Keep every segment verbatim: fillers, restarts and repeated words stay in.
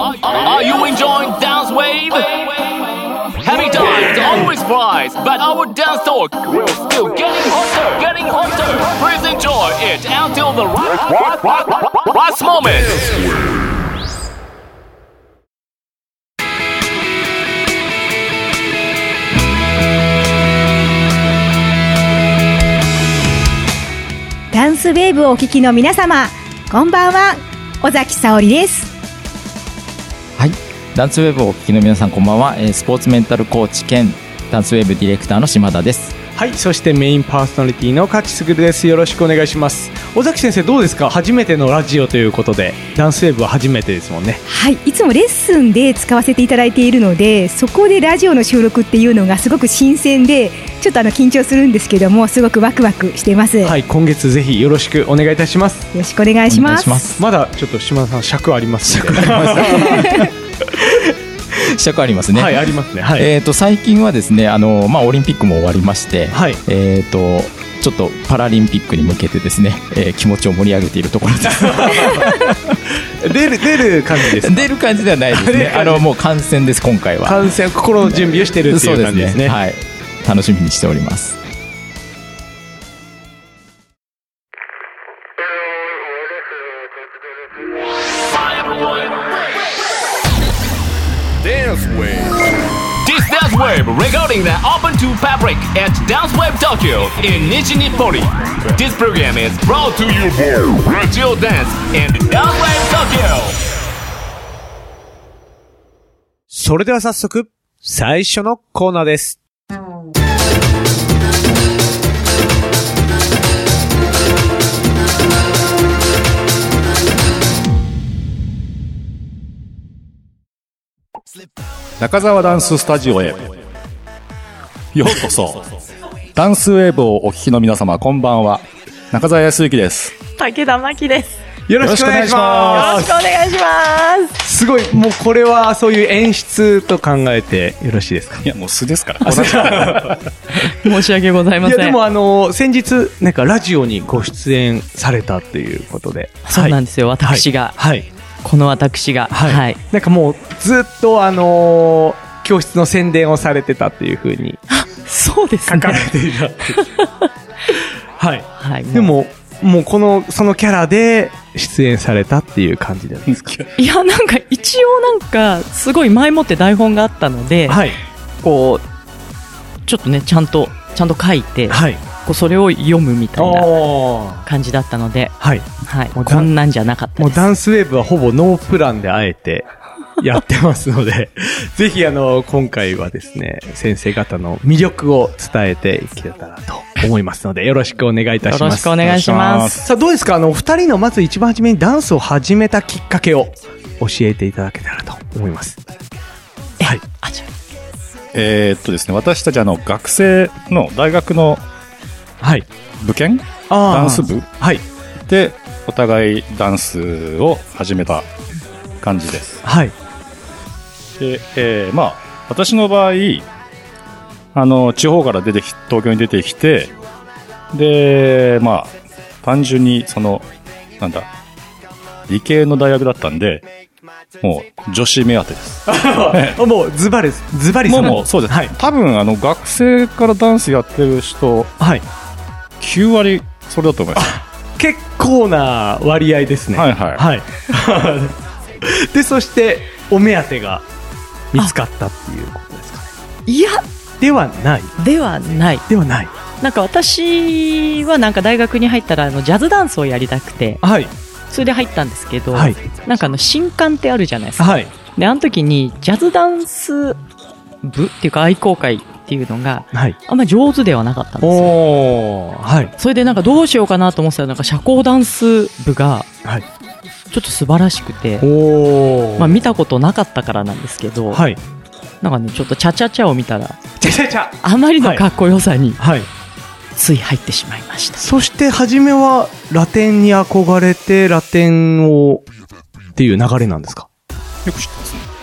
Are you enjoying Dance Wave? Happy times always flies, but our dance talk will still getting hotter, getting hotter. Please enjoy it until the last moment. ダンスウェーブをお聞きの皆様、こんばんは、尾崎沙織です。 はい、ダンスウェーブをお聞きの皆さん、こんばんは。スポーツメンタルコーチ兼ダンスウェーブディレクターの島田です。 はい、そしてメインパーソナリティの勝嗣です。よろしくお願いします。尾崎先生、どうですか？初めてのラジオということで、ダンスウェーブは初めてですもんね。 はい、いつもレッスンで使わせていただいているので、そこでラジオの収録っていうのがすごく新鮮で、ちょっとあの緊張するんですけども、すごくワクワクしています。 はい、今月ぜひよろしくお願いいたします。 よろしくお願いします。ますまだちょっと島田さん尺ありますので。 尺あります尺ありますね。 はい、ありますね。はい、 えーと最近はですね、あのまあオリンピックも終わりまして、はい、えーとちょっとパラリンピックに向けてですね、えー、気持ちを盛り上げているところです。 出る出る感じですか？ 出る感じではないですね。あのもう観戦です、今回は。 観戦、心の準備をしているっていう感じですね。 はい、楽しみにしております。 Dance Wave. This Dance Wave regarding the Open to Public at Dance Wave Tokyo in Nishi-Nippori. This program is brought to you by Radio Dance and Dance Wave Tokyo. それでは早速最初のコーナーです。 中澤ダンススタジオへようこそ。ダンスウェーブをお聞きの皆様、こんばんは。中澤康之です。 武田真希です。 よろしくお願いします。 よろしくお願いします。 すごい、もうこれはそういう演出と考えてよろしいですか？ いや、もう素ですから申し訳ございません。 いや、でもあの先日なんかラジオにご出演されたっていうことで。 そうなんですよ、はい、私が、はいはい、この私が、 はいはい、なんかもうずっとあのー、教室の宣伝をされてたっていう風にそうですね、 書かれていたってはい、はい、 もでももうこのそのキャラで出演されたっていう感じなんですか？ いや、なんか一応なんかすごい前もって台本があったので、はい、こうちょっとねちゃんとちゃんと書いて、はい、こうそれを読むみたいな感じだったので、はいはい、もうこんなんじゃなかったです。 もうダンスウェーブはほぼノープランであえてやってますのでぜひあの今回はですね、先生方の魅力を伝えていけたらと思いますので、よろしくお願いいたします。 よろしくお願いします。 さあ、どうですか？あのお二人のまず一番初めにダンスを始めたきっかけを教えていただけたらと思います。 はい。あ、じゃあえー、っとですね、私たちあの学生の大学のはい、部研ダンス部、はい、でお互いダンスを始めた感じです。はい。で、えー、まあ私の場合、あの地方から出てき東京に出てきて、でまあ単純にそのなんだ理系の大学だったんで、もう女子目当てです。 もうズバリズバリもうもうそうです。はい、多分あの学生からダンスやってる人、はい。きゅうわりそれだと思います。 結構な割合ですね。はいはい、はい、でそしてお目当てが見つかったっていうことですかね？ いやではないではないではないなんか私はなんか大学に入ったらあのジャズダンスをやりたくて、はい、それで入ったんですけど、はい、なんかあの新歓ってあるじゃないですか、はい、であの時にジャズダンス部っていうか愛好会っていうのが、はい、あんまり上手ではなかったんですよ。お、はい、それでなんかどうしようかなと思ってたら、なんか社交ダンス部がちょっと素晴らしくて、お、まあ、見たことなかったからなんですけど、はい、なんかねちょっとチャチャチャを見たらチャチャチャあまりのかっこよさに、はい、つい入ってしまいました。 そして初めはラテンに憧れてラテンをっていう流れなんですか？ よく知って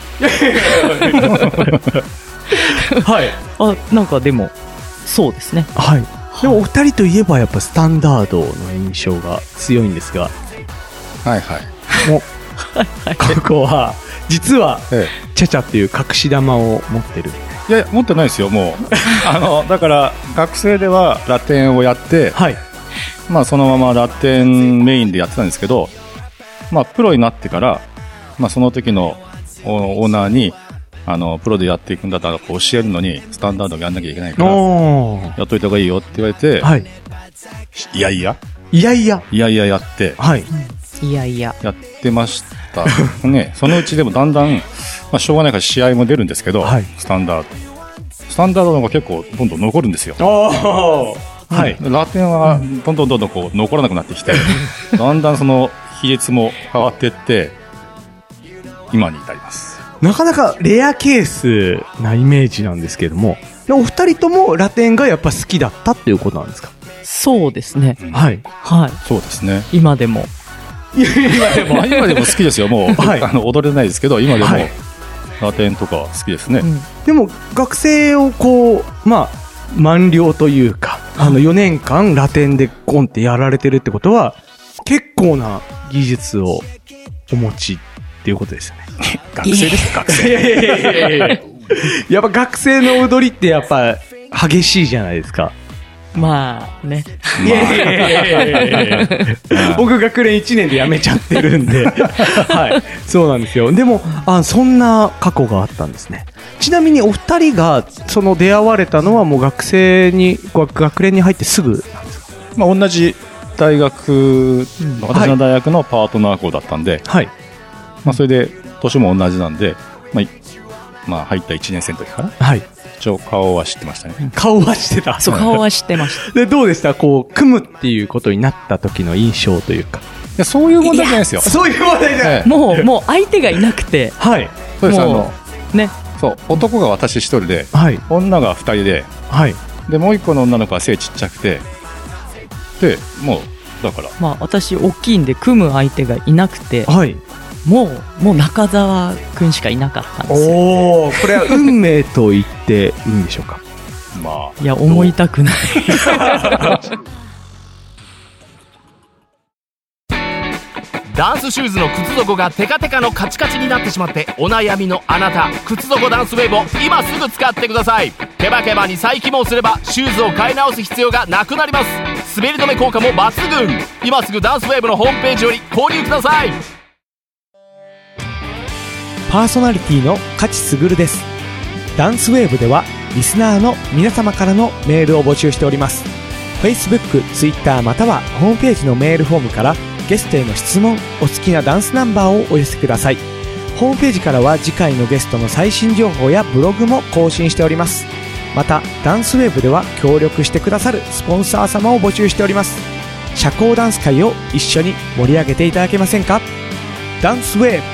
ますね。 はい、あ、なんかでもそうですね。 はい。でもお二人といえばやっぱスタンダードの印象が強いんですが、 はいはい。 もうここは実は、ええ、チャチャっていう隠し玉を持ってる。 いや、持ってないですよ、もう。あの、だから、学生ではラテンをやって、はい。まあ、そのままラテンメインでやってたんですけど、まあ、プロになってから、まあ、その時のオーナーに、あの、プロでやっていくんだったら教えるのに、スタンダードやんなきゃいけないから、やっといた方がいいよって言われて、はい。いやいや。 いやいや。 いやいややって、 はい。 いやいや。 やってました。ね、そのうちでもだんだん、まあ、しょうがないから試合も出るんですけど、はい、スタンダード。スタンダードの方が結構どんどん残るんですよ。はい。ラテンはどんどんどんどんこう残らなくなってきて、だんだんその比率も変わっていって、今に至ります。 なかなかレアケースなイメージなんですけども、お二人ともラテンがやっぱ好きだったっていうことなんですか？ そうですね。 うん、はい。 はい。 そうですね。 今でも。 今でも今でも好きですよ。もう、はい、あの踊れないですけど、今でも、はい、ラテンとか好きですね。うん、 でも学生をこうまあ満了というか、あのよねんかんラテンでコンってやられてるってことは結構な技術をお持ちっていうことですよね。 学生ですか？学生。 いやいやいやいややっぱ学生の踊りってやっぱ激しいじゃないですか。 まあね。 いやいやいやいやいや僕学年いちねんで辞めちゃってるんで、はい、そうなんですよ。でもあそんな過去があったんですね。ちなみにお二人がその出会われたのはもう学生に学年に入ってすぐなんですか？ まあ同じ大学、私の大学のパートナー校だったんで、はい、まあそれで年も同じなんで、まあ、まあ入ったいちねん生の時かな。はい。一応顔は知ってましたね。 顔は知ってた。 そう、顔は知ってました。 で、どうでしたこう、組むっていうことになった時の印象というか。いや、そういう問題じゃないですよ。 そういう問題じゃない。 もう、もう相手がいなくて。 はい。 そうです、あの、 ね。 そう、男が私一人で、はい。女が二人で、はい。で、もう一個の女の子は背ちっちゃくて、で、もう、だから。 まあ、私、大きいんで、組む相手がいなくて、はい。もう、もう中澤くんしかいなかったんですよ。 おー、これは運命と言っていいんでしょうか。 まあ。 いや、思いたくない。 ダンスシューズの靴底がテカテカのカチカチになってしまってお悩みのあなた、靴底ダンスウェーブを今すぐ使ってください。ケバケバに再起毛すればシューズを買い直す必要がなくなります。滑り止め効果も抜群。今すぐダンスウェーブのホームページより購入ください。 パーソナリティの勝ち優です。ダンスウェーブではリスナーの皆様からのメールを募集しております。 Facebook、Twitter またはホームページのメールフォームからゲストへの質問、お好きなダンスナンバーをお寄せください。ホームページからは次回のゲストの最新情報やブログも更新しております。またダンスウェーブでは協力してくださるスポンサー様を募集しております。社交ダンス界を一緒に盛り上げていただけませんか？ダンスウェーブ。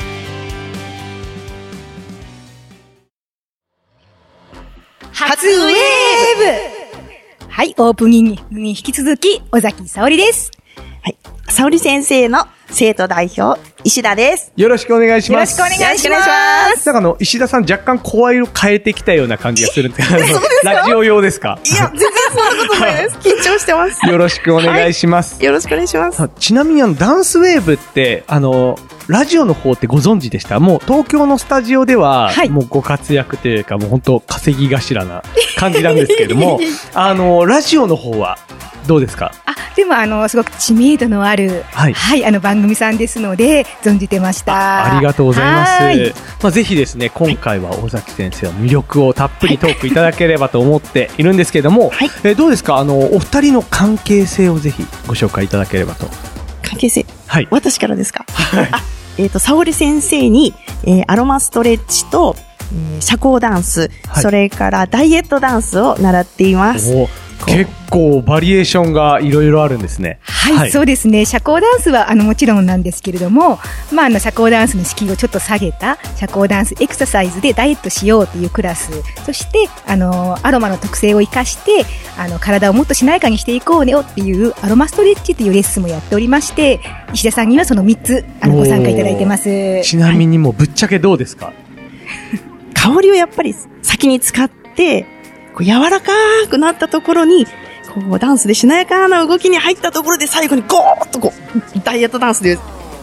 初ウェーブ。はい、オープニングに引き続き尾崎沙織です。 はい、沙織先生の生徒代表石田です。 よろしくお願いします。 よろしくお願いします。 なんかあの石田さん若干声色変えてきたような感じがするんですけど、ラジオ用ですか？ いや全然そんなことないです。緊張してます。 よろしくお願いします。 はい、よろしくお願いします。 ちなみにあのダンスウェーブってあのラジオの方ってご存知でした？もう東京のスタジオでは、はい、もうご活躍というかもう本当稼ぎ頭な感じなんですけれどもあのラジオの方はどうですか？ あ、でもあのすごく知名度のある、はい、はい、あの番組さんですので存じてました。 あ, ありがとうございます。まあ、ぜひですね今回は尾崎先生の魅力をたっぷりトークいただければと思っているんですけれども、はい、えどうですか？あのお二人の関係性をぜひご紹介いただければと。 関係性、はい、私からですか？はいあえっ、ー、と、沙織先生に、えー、アロマストレッチと、えー、社交ダンス、はい、それからダイエットダンスを習っています。 結構バリエーションがいろいろあるんですね。 はい、はい、そうですね。社交ダンスはあのもちろんなんですけれども、まああの社交ダンスの敷居をちょっと下げた社交ダンスエクササイズでダイエットしようというクラス、そしてあのアロマの特性を生かしてあの体をもっとしなやかにしていこうねよっていうアロマストレッチというレッスンもやっておりまして、石田さんにはそのみっつあのご参加いただいてます。 ちなみにもうぶっちゃけどうですか？ 香りをやっぱり先に使ってこう柔らかくなったところにこうダンスでしなやかな動きに入ったところで最後にゴーッとこうダイエットダンスで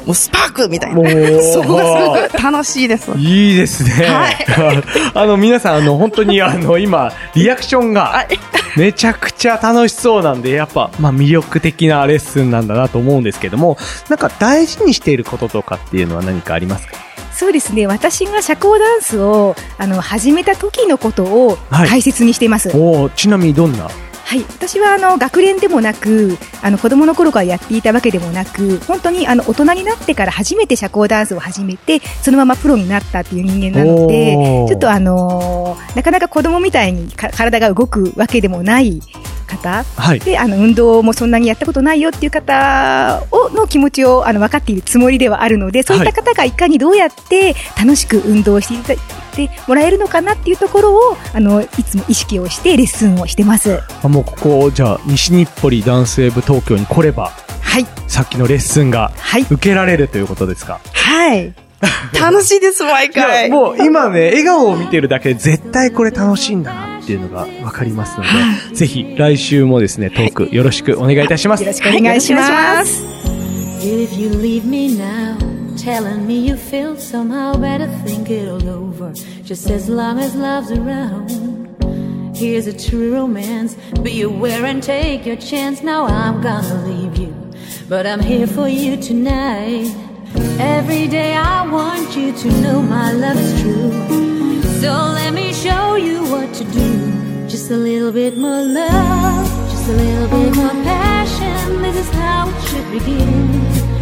もうスパークみたいな。そこがすごく楽しいです。 いいですね。はい。あの、皆さん、あの、本当にあの、今、リアクションが、めちゃくちゃ楽しそうなんで、やっぱ、まあ、魅力的なレッスンなんだなと思うんですけども、なんか大事にしていることとかっていうのは何かありますか？ そうですね。私が社交ダンスをあの始めた時のことを大切にしています。 はい、おちなみにどんな？ はい、私はあの学連でもなく、あの子供の頃からやっていたわけでもなく、本当にあの大人になってから初めて社交ダンスを始めて、そのままプロになったっていう人間なので、ちょっとあのー、なかなか子供みたいにか体が動くわけでもない方、はい、であの運動もそんなにやったことないよっていう方をの気持ちをあの分かっているつもりではあるので、そういった方がいかにどうやって楽しく運動していただもらえるのかなっていうところをあのいつも意識をしてレッスンをしてます。 あ、もうここじゃあ西日暮里ダンスウェーブ東京に来れば、はい、さっきのレッスンが受けられるということですか？ はい、楽しいです毎回。 もう今ね笑顔を見てるだけで絶対これ楽しいんだなっていうのが分かりますので、はい、ぜひ来週もですねトークよろしくお願いいたします。 よろしくお願いします。 If you leave me now, telling me you feel somehow, better think it all over. Just as long as love's around. Here's a true romance. Be aware and take your chance. Now I'm gonna leave you, but I'm here for you tonight. Every day I want you to know my love is true. So let me show you what to do. Just a little bit more love, just a little bit more passion. This is how it should begin.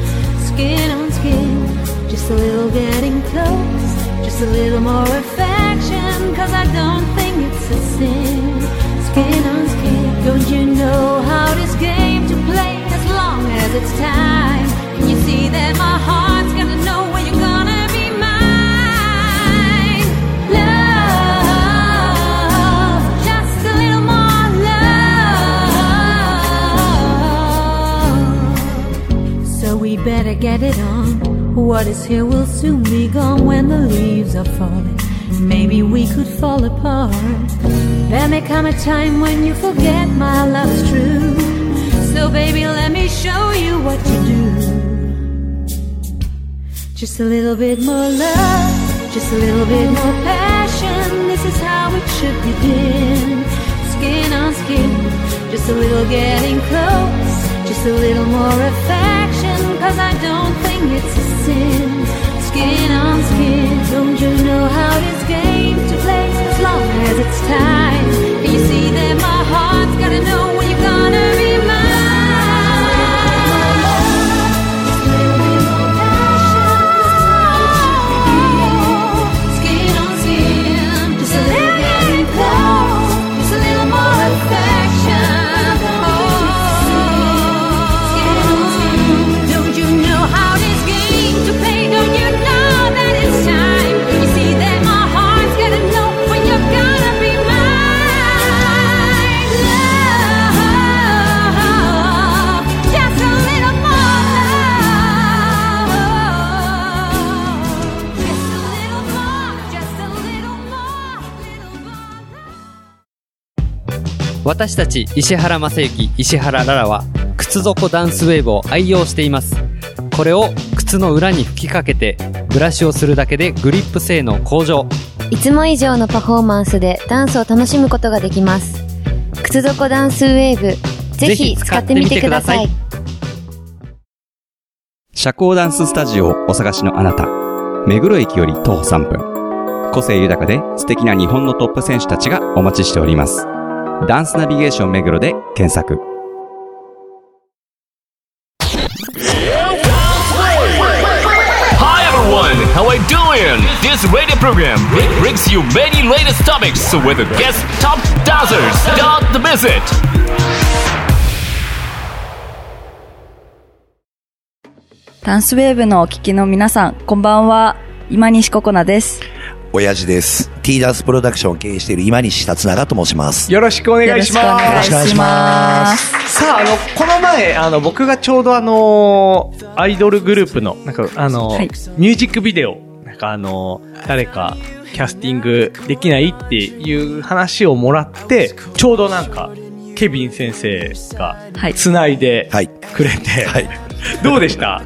Skin on skin, just a little getting close, just a little more affection, cause I don't think it's a sin. Skin on skin, don't you know how this game to play as long as it's time? Can you see that my heart's gonna know when you're gonna be mine? Love, just a little more love. So we better get it on. What is here will soon be gone when the leaves are falling. Maybe we could fall apart. There may come a time when you forget my love's true. So baby, let me show you what to do. Just a little bit more love, just a little bit more passion. This is how it should begin. Skin on skin, just a little getting close, just a little more affection, cause I don't think it's a sin. Skin on skin, don't you know how this game to play as long as it's time? Can you see that my heart's gotta know when you're gonna be mine? 私たち石原正幸、石原ララは靴底ダンスウェーブを愛用しています。これを靴の裏に吹きかけてブラシをするだけでグリップ性能向上。 いつも以上のパフォーマンスでダンスを楽しむことができます。靴底ダンスウェーブ、ぜひ使ってみてください。 社交ダンススタジオをお探しのあなた、目黒駅より徒歩さんぷん。個性豊かで素敵な日本のトップ選手たちがお待ちしております。ダンスナビゲーション目黒で検索。 Hi everyone, how are you doing? This radio program brings you many latest topics with the guest top dancers. Don't miss it. ダンスウェーブのお聞きの皆さん、こんばんは。今西ココナです。 親父です。T ダンスプロダクションを経営している今西達永と申します。 よろしくお願いします。 よろしくお願いします。 さあ、あの、この前、あの、僕がちょうどあの、アイドルグループの、なんか、あの、はい、ミュージックビデオ、なんかあの、誰か、キャスティングできないっていう話をもらって、ちょうどなんか、ケビン先生が、繋いでくれて、はいはい、どうでした？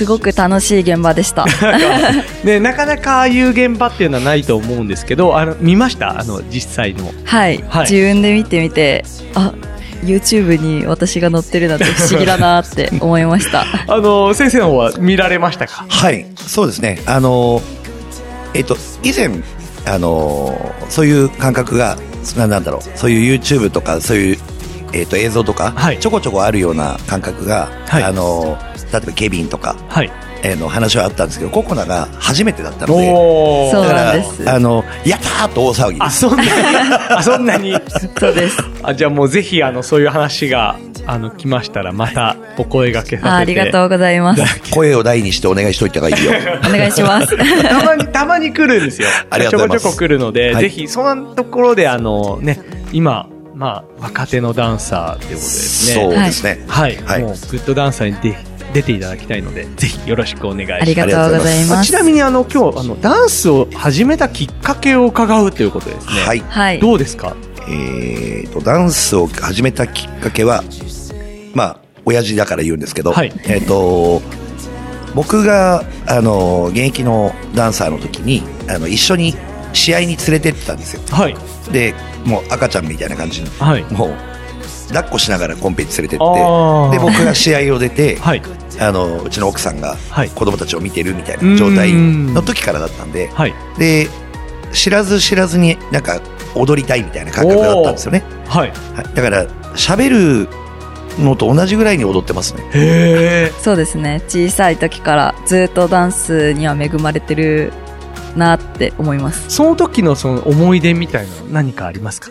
すごく楽しい現場でした。 ね、なかなかああいう現場っていうのはないと思うんですけど、あの見ましたあの実際の。 はい、はい、自分で見てみて、あ、YouTube に私が載ってるなんて不思議だなって思いました。 あの先生の方は見られましたか？ はい、そうですね。あのえっと以前あのそういう感覚がなんだろう、そういう YouTube とかそういうえっと映像とか、はい、ちょこちょこあるような感覚が、はい、あの例えばケビンとか、はい、えー、の話はあったんですけど、ココナが初めてだったので、だからあのやったーと大騒ぎです。 あ、そんなにあそんなにそうです。 あ、じゃあもうぜひあのそういう話があの来ましたらまたお声掛けさせて。 あ, ありがとうございます。 声を大にしてお願いしといた方がいいよ。 お願いします。 たまにたまに来るんですよ。 ありがとうございます。 ちょこちょこ来るので、はい、ぜひそんなところであのね、今まあ若手のダンサーっていうことですね。 そうですね。 はい。はい、もうグッドダンサーにで出ていただきたいので、ぜひよろしくお願いします。 ありがとうございます。 ちなみにあの今日あのダンスを始めたきっかけを伺うということですね。 はい。 はい、 どうですか？ えーとダンスを始めたきっかけは、まあ親父だから言うんですけど、はい、えーと僕があの現役のダンサーの時にあの一緒に試合に連れてってたんですよ。はい。でもう赤ちゃんみたいな感じの、はい、もう抱っこしながらコンペに連れてって、で僕が試合を出て、はい、あのうちの奥さんが子供たちを見てるみたいな状態の時からだったんで、はい、で知らず知らずになんか踊りたいみたいな感覚だったんですよね。はい、はい、だから喋るのと同じぐらいに踊ってますね。 へー。 そうですね。小さい時からずっとダンスには恵まれてるなって思います。 その時のその思い出みたいなの何かありますか？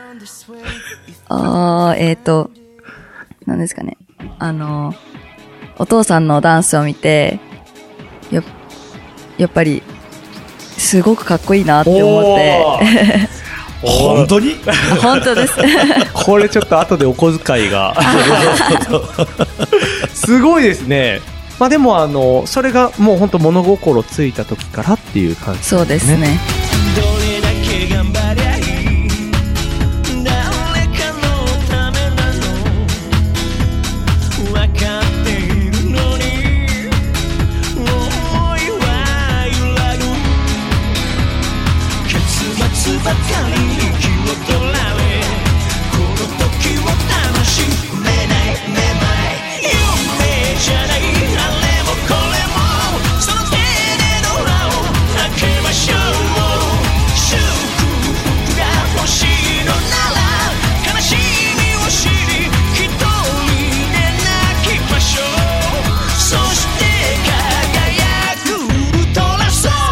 あー、えーと、何ですかね。あの、お父さんのダンスを見て、や、やっぱり、すごくかっこいいなって思って。 本当に？ 本当です。 これちょっと後でお小遣いが。すごいですね。まあでもあの、それがもう本当物心ついた時からっていう感じですね。 そうですね。 ばかり息を取られ、この時を楽しめないめまい、夢じゃないあれもこれも、その手でドアを開けましょう。祝福が欲しいのなら悲しみを知り一人で泣きましょう。そして輝くウルトラソウル。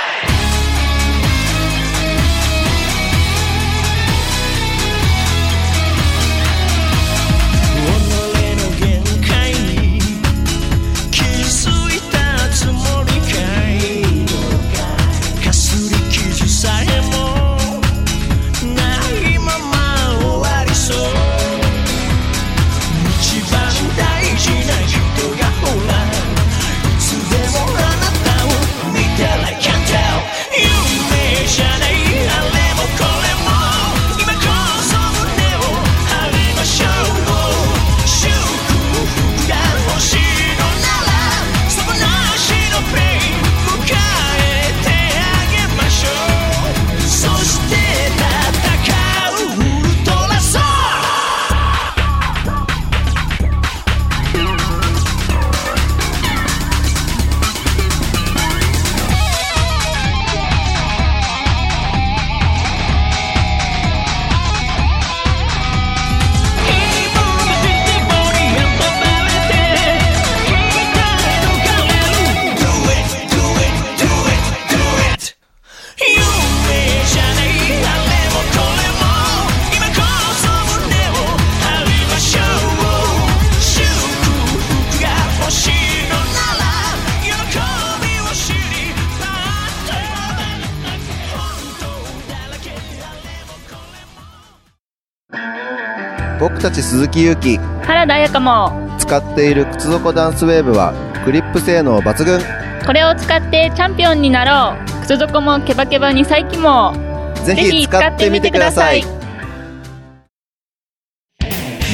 僕たち鈴木勇気、 原田彩香も使っている靴底ダンスウェーブはグリップ性能抜群。 これを使ってチャンピオンになろう。靴底もケバケバに再起も。 ぜひ使ってみてください。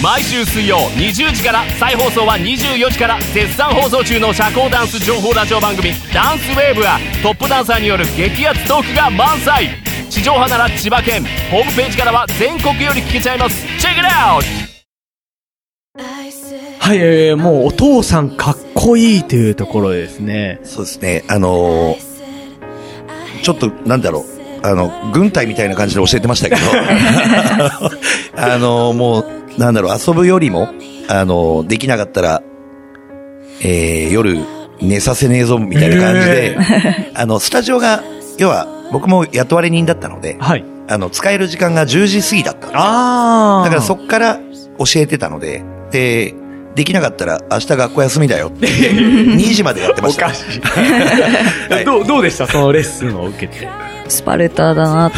毎週水曜にじゅうじから再放送はにじゅうよじから絶賛放送中の社交ダンス情報ラジオ番組ダンスウェーブはトップダンサーによる激アツトークが満載。地上波なら千葉県、ホームページからは全国より聞けちゃいます。チェックイットアウト。 はい、えー、もうお父さんかっこいいというところですね。 そうですね。あのー、ちょっとなんだろう。あの、軍隊みたいな感じで教えてましたけど、あのー、もう、なんだろう、遊ぶよりも、あのー、できなかったら、えー、夜寝させねえぞみたいな感じで、えー、あの、スタジオが、要は、僕も雇われ人だったので、はい、あの、使える時間がじゅうじ過ぎだったんですよ。あー。だからそっから教えてたので、で、できなかったら明日学校休みだよってにじまでやってました。おかしい。 はい、どう、どうでしたそのレッスンを受けて。 スパルタだなって。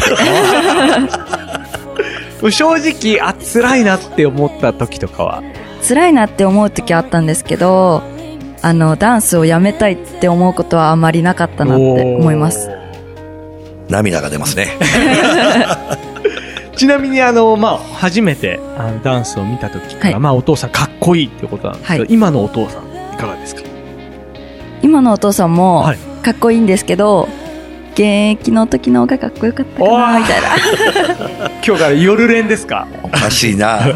正直、あ、辛いなって思った時とかは辛いなって思う時あったんですけど、あの、ダンスをやめたいって思うことはあまりなかったなって思います。 涙が出ますね。 ちなみにあの、まあ、初めてあのダンスを見た時から、はい、まあ、お父さんかっこいいってことなんですけど、はい、今のお父さんいかがですか？ 今のお父さんもかっこいいんですけど、はい、現役の時の方がかっこよかったかなみたいな。 今日から夜練ですか？ おかしいな。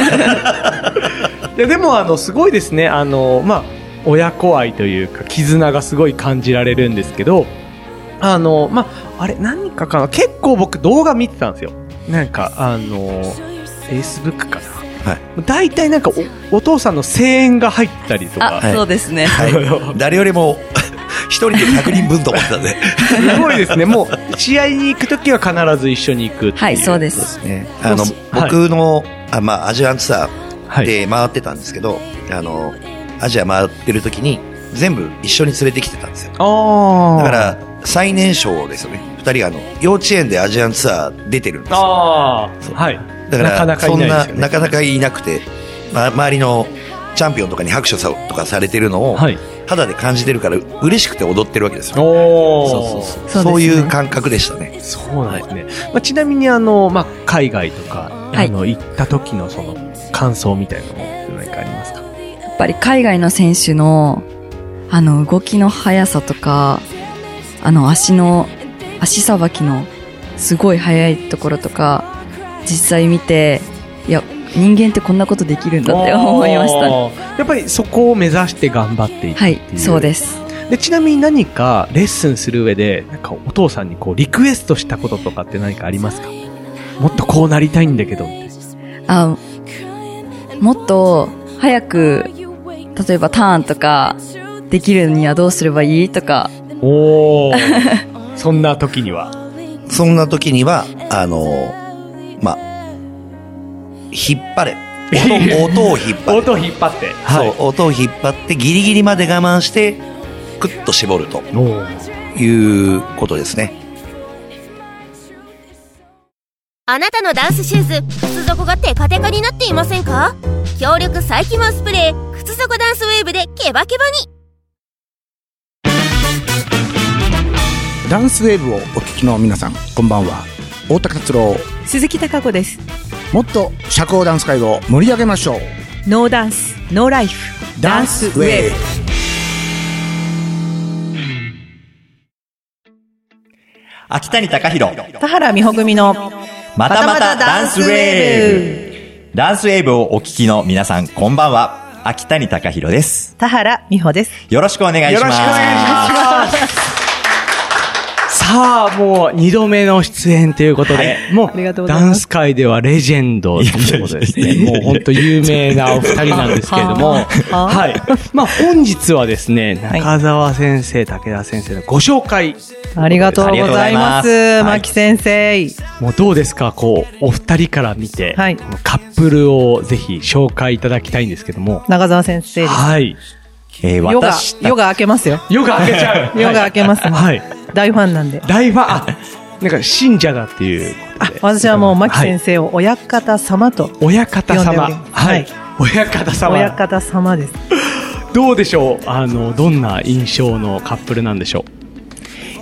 いやでもあのすごいですね。あのまあ親子愛というか絆がすごい感じられるんですけど、あのまああれ何かかな、結構僕動画見てたんですよ。なんかあの Facebook かな。はい、だいたいなんか お, お父さんの声援が入ったりとか。 あ、そうですね。 はい、誰よりも一人でひゃくにんぶんと思ってたんで。 すごいですね。もう試合に行くときは必ず一緒に行くっていう。 はい、そうです。 ね、あの、僕の、あまあ、アジアンツアーで回ってたんですけど、はい、あの、アジア回ってるときに全部一緒に連れてきてたんですよ。あだから最年少ですよね。二人があの幼稚園でアジアンツアー出てるんですよ。あはい。だからなかなかいないですよね。そんななかなかいなくて、ま、周りのチャンピオンとかに拍手とかされてるのを、はい、肌で感じてるから嬉しくて踊ってるわけですよ。おそうそうそう。そう、そういう感覚でしたね。 そうなんですね。まあ、ちなみにあの、まあ、海外とか、はい、あの行った時のその感想みたいなのって何かありますか？ やっぱり海外の選手のあの動きの速さとか、あの足の足さばきのすごい速いところとか実際見て、いや人間ってこんなことできるんだって思いました。 やっぱりそこを目指して頑張っていくっていう。 はい、そうです。 でちなみに何かレッスンする上でなんかお父さんにこうリクエストしたこととかって何かありますか？もっとこうなりたいんだけど。 あ、もっと早く例えばターンとかできるにはどうすればいいとか。 おーそんな時にはそんな時にはあのまあ引っ張れ音, 音を引っ張れ音を引っ張って、 はい、そう音を引っ張ってギリギリまで我慢してクッと絞るということですね。 あなたのダンスシューズ靴底がテカテカになっていませんか？強力再起毛スプレー靴底ダンスウェーブでケバケバに。 ダンスウェーブをお聞きの皆さん、こんばんは。大高達郎、 鈴木貴子です。 もっと社交ダンス界を盛り上げましょう。 ノーダンスノーライフダンスウェーブ。 秋谷貴弘、 田原美穂組のまたまたダンスウェーブ。ダンスウェーブをお聞きの皆さん、こんばんは。秋谷貴弘です。 田原美穂です。 よろしくお願いします。よろしくお願いします。 さあ、もう二度目の出演ということで、はい、もうダンス界ではレジェンドということですね。もう本当有名なお二人なんですけれども、はい。まあ本日はですね、中澤先生、武田先生のご紹介。 ありがとうございます。牧先生。 もうどうですか、こう、お二人から見て、はい、カップルをぜひ紹介いただきたいんですけども。 中澤先生です。 はい。 えー、 ヨガ、ヨガ開けますよ。 ヨガ開けちゃう。 ヨガ開けますね。はい。大ファンなんで。 大ファン、あ、なんか信者だっていうことで。 あ、私はもう牧先生を親方様と。 親方様。はい。親方様。 親方様です。 どうでしょう、あの、どんな印象のカップルなんでしょう？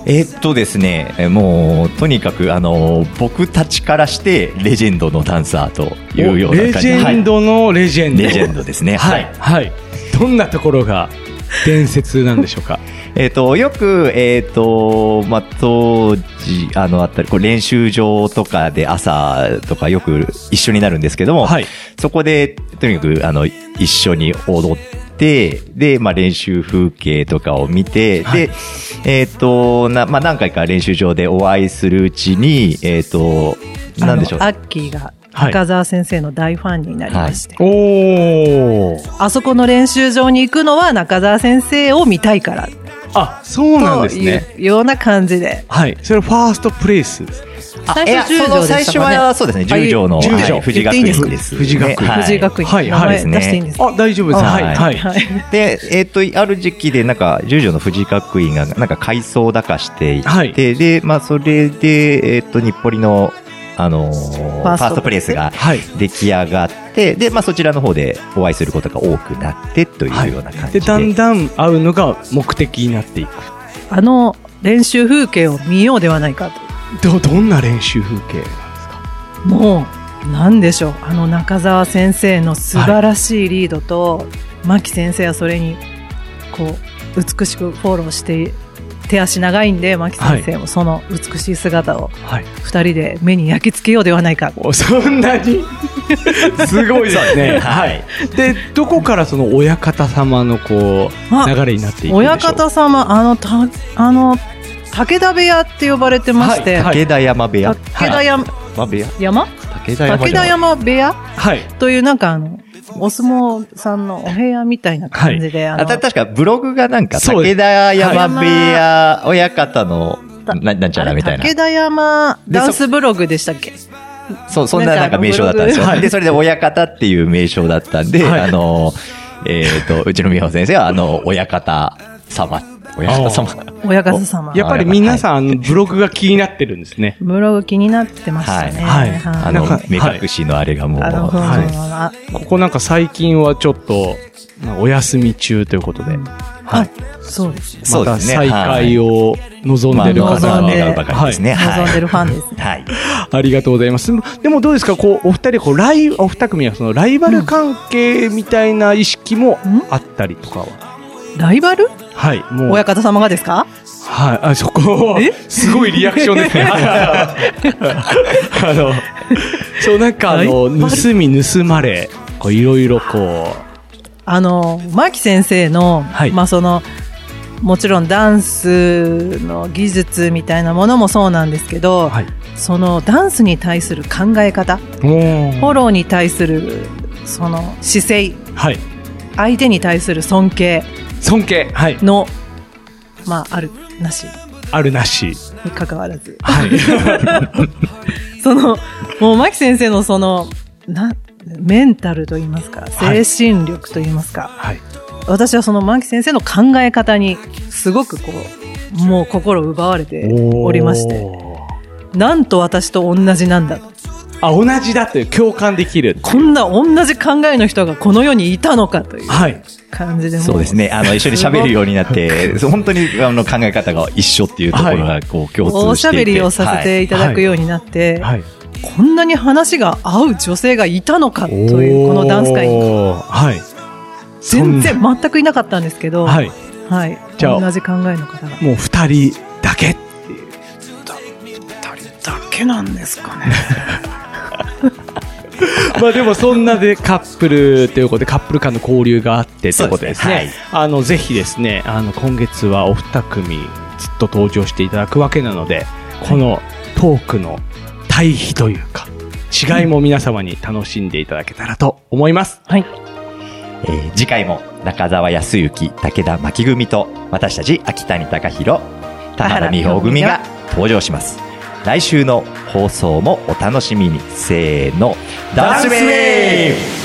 えー、っとですね、もうとにかくあの僕たちからしてレジェンドのダンサーというような感じ。 レジェンドのレジェンド、 レジェンドですね。 はい、はい、どんなところが伝説なんでしょうか。 えっとよくえっ、ー、とまあ当時あのあったりこう練習場とかで朝とかよく一緒になるんですけども、はい、そこでとにかくあの一緒に踊って。で、で、まあ、練習風景とかを見て、はい、で、えっ、ー、と、な、まあ、何回か練習場でお会いするうちに、えっ、ー、と、なんでしょう。 アッキーが中澤先生の大ファンになりまして。 はい、おー。あそこの練習場に行くのは中澤先生を見たいから。 あ、そうなんですね。 というような感じで。 はい。それファーストプレイスですね。 最初十条でしたかね。 最初はそうですね、十条の、 十条、 富士学院です。 富士学院。富士学院。 はい、はい。 出していいんですか？ あ、大丈夫です。はい、はい。 で、えっと、ある時期で、なんか、十条の富士学院が、なんか、改装だかしていて、で、まあ、それで、えっと、日暮里の、あの、ファーストプレイスが出来上がって、で、まあ、そちらの方でお会いすることが多くなってというような感じで。 で、だんだん会うのが目的になっていく。 あの、練習風景を見ようではないかと。 ど、どんな練習風景なんですか？ もう、なんでしょう。あの中澤先生の素晴らしいリードと、はい、牧先生はそれに、こう、美しくフォローして、手足長いんで、牧先生もその美しい姿を、二人で目に焼き付けようではないか。 はい、そんなにすごいですね。はい。で、どこからその親方様のこう、流れになっていくんでしょう？ 親方様、あの、た、あの、武田部屋って呼ばれてまして、 はい、武田山部屋、 武田山、 はい、部屋山武田山武田山部屋、はい、というなんかあのお相撲さんのお部屋みたいな感じで、 はい、あの確かブログがなんか武田山部屋親方のななんちゃらみたいな武田山ダンスブログでしたっけ？ そうそんななんか名称だったんですよ。はい、でそれで親方っていう名称だったんで、はい、あのえっ、ー、とうちの宮尾先生はあの親方様。親方様。 親方様。 やっぱり皆さん、ブログが気になってるんですね。 ブログ気になってましたね。はい。はい、 あの、目隠しのあれがもう。 はい。ここなんか最近はちょっと、お休み中ということで。 はい。そうですね。また再開を望んでる方が願うばかりですね。 望んでるファンですね。 はい。 ありがとうございます。でもどうですか、こう、お二人、こう、ライ、お二組はそのライバル関係みたいな意識もあったりとかは？ ライバル？ はい、 もう。親方様がですか？ はい、あ、そこ、すごいリアクションですね。あの、そう、なんかあの、盗み盗まれ、こう、いろいろこう。 あの、牧先生の、はい、まあその、もちろんダンスの技術みたいなものもそうなんですけど、はい、そのダンスに対する考え方、フォローに対する、その姿勢、はい、相手に対する尊敬、 尊敬、はい。 の、まあ、ある、なし。 あるなし。 に関わらず。はい。その、もう、牧先生のその、な、メンタルと言いますか、精神力と言いますか。はい。私はその牧先生の考え方に、すごくこう、もう心奪われておりまして、なんと私と同じなんだと。 あ、同じだという共感できる。 こんな同じ考えの人がこの世にいたのかという感じで、はい、 そうですね。あの、一緒に喋るようになって、本当にあの考え方が一緒っていうところがこう共通していて、おしゃべりをさせていただくようになって、はいはいはい、こんなに話が合う女性がいたのかというこのダンス界に、はい、全然全くいなかったんですけど、はい、はい、じゃあ同じ考えの方がもう二人だけっていう。 二人だけなんですかね。 まあでもそんなでカップルということでカップル間の交流があってということですね。はい、あのぜひですね、あの今月はお二組ずっと登場していただくわけなので、このトークの対比というか違いも皆様に楽しんでいただけたらと思います。 はい。 えー、次回も中澤康之、武田真希組と私たち秋谷貴弘、田原美穂組が登場します。来週の放送もお楽しみに。せーの、ダンスウェーブ。